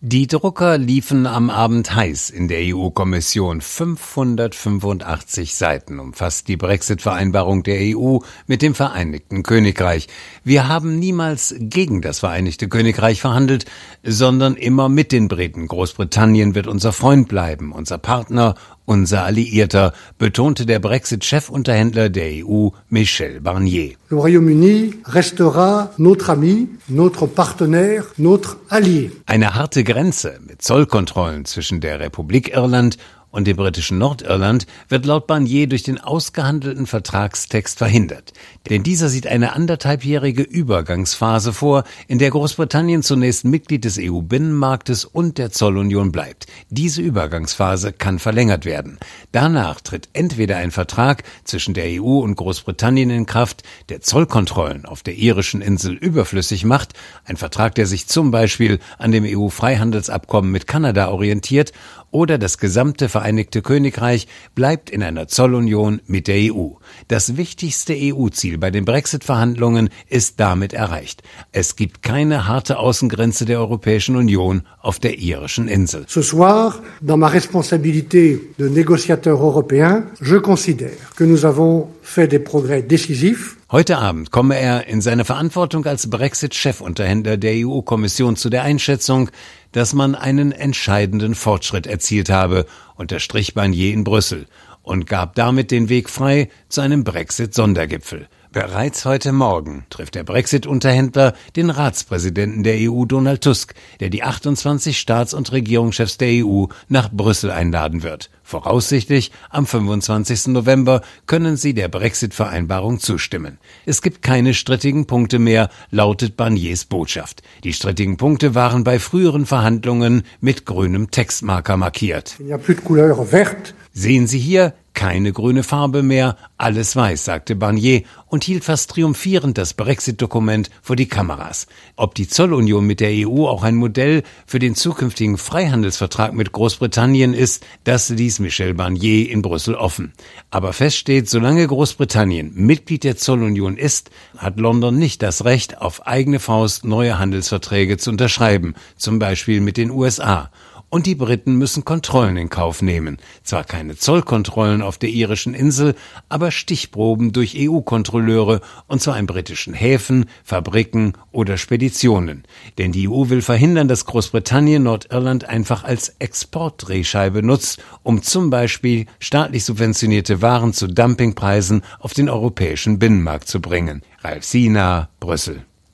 Die Drucker liefen am Abend heiß in der EU-Kommission. 585 Seiten umfasst die Brexit-Vereinbarung der EU mit dem Vereinigten Königreich. Wir haben niemals gegen das Vereinigte Königreich verhandelt, sondern immer mit den Briten. Großbritannien wird unser Freund bleiben, unser Partner, unser Alliierter, betonte der Brexit-Chefunterhändler der EU, Michel Barnier. Le Royaume-Uni restera notre ami, notre partenaire, notre allié. Eine harte Grenze mit Zollkontrollen zwischen der Republik Irland und dem britischen Nordirland wird laut Barnier durch den ausgehandelten Vertragstext verhindert. Denn dieser sieht eine 1,5-jährige Übergangsphase vor, in der Großbritannien zunächst Mitglied des EU-Binnenmarktes und der Zollunion bleibt. Diese Übergangsphase kann verlängert werden. Danach tritt entweder ein Vertrag zwischen der EU und Großbritannien in Kraft, der Zollkontrollen auf der irischen Insel überflüssig macht, ein Vertrag, der sich zum Beispiel an dem EU-Freihandelsabkommen mit Kanada orientiert, oder das gesamte Vereinigte Königreich bleibt in einer Zollunion mit der EU. Das wichtigste EU-Ziel bei den Brexit-Verhandlungen ist damit erreicht. Es gibt keine harte Außengrenze der Europäischen Union auf der irischen Insel. Ce soir, dans ma responsabilité de négociateur européen, je considère que nous avons fait des progrès décisifs. Heute Abend komme er in seiner Verantwortung als Brexit-Chefunterhändler der EU-Kommission zu der Einschätzung, dass man einen entscheidenden Fortschritt erzielt habe, unterstrich Barnier in Brüssel und gab damit den Weg frei zu einem Brexit-Sondergipfel. Bereits heute Morgen trifft der Brexit-Unterhändler den Ratspräsidenten der EU Donald Tusk, der die 28 Staats- und Regierungschefs der EU nach Brüssel einladen wird. Voraussichtlich am 25. November können sie der Brexit-Vereinbarung zustimmen. Es gibt keine strittigen Punkte mehr, lautet Barniers Botschaft. Die strittigen Punkte waren bei früheren Verhandlungen mit grünem Textmarker markiert. Il n'y a plus de couleur verte. Sehen Sie hier, keine grüne Farbe mehr, alles weiß, sagte Barnier und hielt fast triumphierend das Brexit-Dokument vor die Kameras. Ob die Zollunion mit der EU auch ein Modell für den zukünftigen Freihandelsvertrag mit Großbritannien ist, das ließ Michel Barnier in Brüssel offen. Aber fest steht, solange Großbritannien Mitglied der Zollunion ist, hat London nicht das Recht, auf eigene Faust neue Handelsverträge zu unterschreiben, zum Beispiel mit den USA. Und die Briten müssen Kontrollen in Kauf nehmen. Zwar keine Zollkontrollen auf der irischen Insel, aber Stichproben durch EU-Kontrolleure, und zwar in britischen Häfen, Fabriken oder Speditionen. Denn die EU will verhindern, dass Großbritannien Nordirland einfach als Exportdrehscheibe nutzt, um zum Beispiel staatlich subventionierte Waren zu Dumpingpreisen auf den europäischen Binnenmarkt zu bringen. Ralf Sina, Brüssel.